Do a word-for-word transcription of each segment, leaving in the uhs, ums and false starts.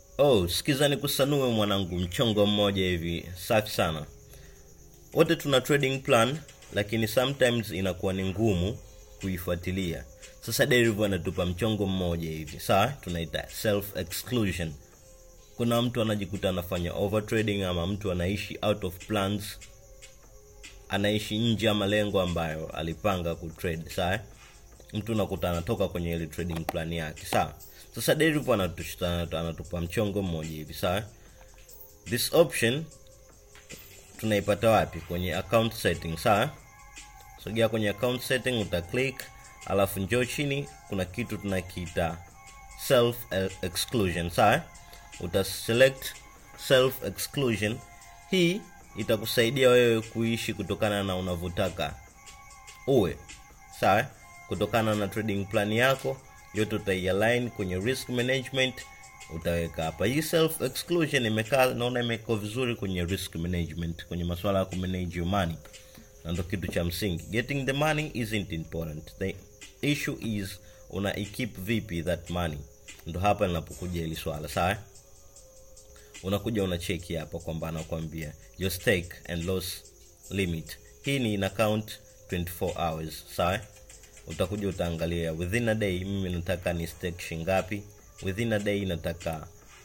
Oh, sikiza nikusanue mwanangu, mchongo mmoja hivi, safi sana. Wote tuna trading plan, lakini sometimes inakuwa ni ngumu kuifuatilia. Sasa Deriv anatupa mchongo mmoja hivi, sawa? Tunaita self exclusion. Kuna mtu anajikuta anafanya overtrading, ama mtu anaishi out of plans, anaishi nje ya malengo ambayo alipanga kutrade, sawa? Mtu unakuta anatoka kwenye ile trading plan yake, sawa? Sasa Deriv anatupa mchongo mmoja hivi, sawa? This option tunaipata wapi? Kwenye account setting, sawa? Sogea kwenye account setting, uta click, alafu njoo chini kuna kitu tunakiita self exclusion, sawa? Uta select self exclusion. Hii itakusaidia wewe kuishi kutokana na unavyotaka uwe, sawa? Kutokana na trading plan yako yote utaialign kwenye risk management, utaweka hapa. Hii self exclusion imekaa, naona imekaa vizuri kwenye risk management, kwenye masuala ya kumanage your money. Na ndio kitu cha msingi. Getting the money isn't important. The issue is una keep vipi that money. Ndio hapa linapokuja hili swala, sawa? Unakuja una check hapa kwamba anakuambia your stake and loss limit. Hii ni in account twenty-four hours, sawa? Utakuja utaangalia within a day mimi nataka ni stake shingapi, within a day nataka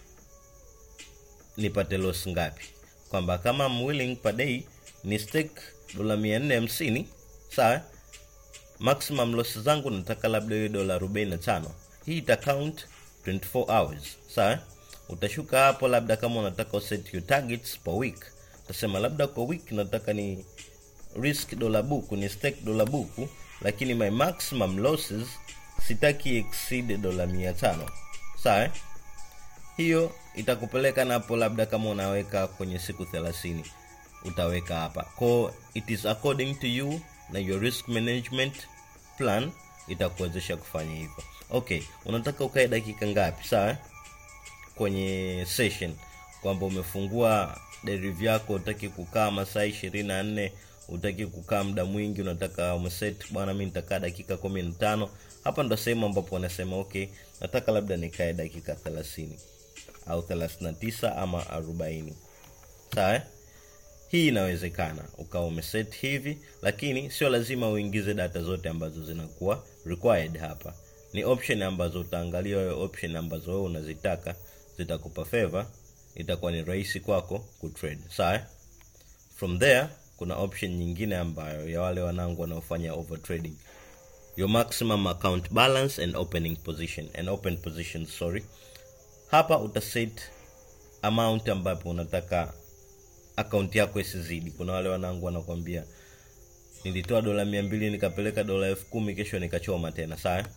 nipate loss ngapi. Kwamba kama I'm willing per day ni stake dola mia nne hamsini, sawa? Maximum loss zangu nataka labda dola arobaini na tano. Hii ita count twenty-four hours, sawa? Utashuka hapo, labda kama unataka set your targets per week, utasema labda kwa week nataka ni risk dola buku, ni stake dola buku, lakini my maximum losses sitaki exceed dola mia tano, sawa? Hiyo itakupeleka napo, labda kama unaweka kwenye siku thelathini utaweka hapa. Kwa it is according to you na your risk management plan itakuwezesha kufanya hivyo. Okay, unataka ukae dakika ngapi, sawa? Kwenye session kwamba umefungua Deriv yako, utaki kukaa masaa ishirini na nne, utaki kukaa muda mwingi, unataka umeset bwana mimi nitakaa dakika kumi na tano. Hapa ndo sehemu ambapo unasema okay, nataka labda nikae dakika thelathini au thelathini na tisa ama arobaini, sawa? Hii inawezekana ukawa umeset hivi, lakini sio lazima uingize data zote ambazo zinakuwa required hapa. Ni option ambazo utaangalia wewe, option ambazo wewe unazitaka zitakupa favor, itakuwa ni rahisi kwako kutrade, sawa? From there kuna option nyingine ambayo ya wale wanangu wanaofanya overtrading, your maximum account balance and opening position and open position, sorry. Hapa utaset amount ambapo unataka account yako isizidi. Kuna wale wanangu wanakuambia nilitoa dola mia mbili nikapeleka dola elfu kumi kesho nikachoma tena, sawa?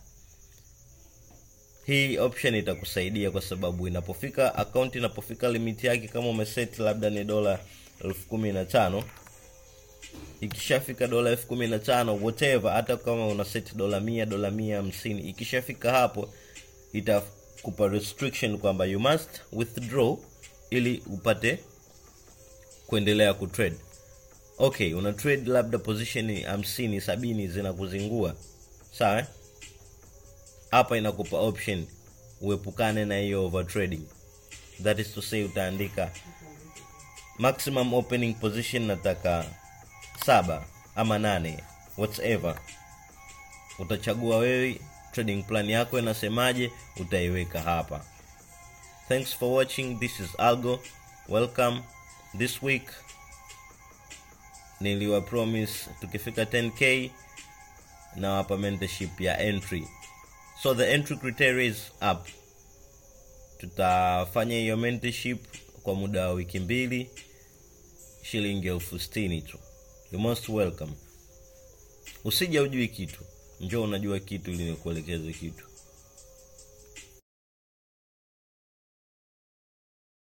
Hii option itakusaidia kwa sababu inapofika account inapofika limit yake, kama umeset labda ni dola elfu kumi na tano, ikishafika dola elfu kumi na tano whatever, hata kama una set dola mia, dola mia hamsini, ikishafika hapo itakupa restriction kwamba you must withdraw ili upate kuendelea kutrade. Okay, una trade labda position hamsini, sabini zinakuzingua, sawa? Hapa inakupa option uepukane na hiyo overtrading. That is to say, utaandika maximum opening position nataka saba ama nane, whatever. Utachagua wewe, trading plan yako inasemaje, utaiweka hapa. Thanks for watching. This is Algo. Welcome. This week niliwa promise tukifika ten K na wapa mentorship ya entry. So the entry criteria is up. Tutafanya hiyo mentorship kwa muda wa wiki mbili, shilingi elfu sitini tu. You most welcome. Usije ujui kitu, njoo unajua kitu ili nikuelekeze kitu.